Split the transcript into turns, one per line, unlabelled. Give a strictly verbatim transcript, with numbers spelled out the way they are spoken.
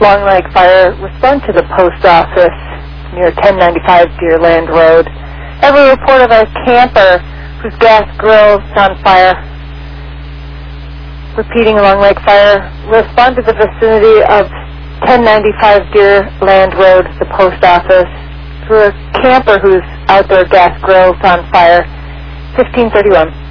Long Lake Fire, respond to the post office near ten ninety-five Deerland Road. Every report of a camper whose gas grill is on fire. Repeating, Long Lake Fire, respond to the vicinity of ten ninety-five Deerland Road, the post office, through a camper whose outdoor gas grill is on fire. fifteen thirty-one.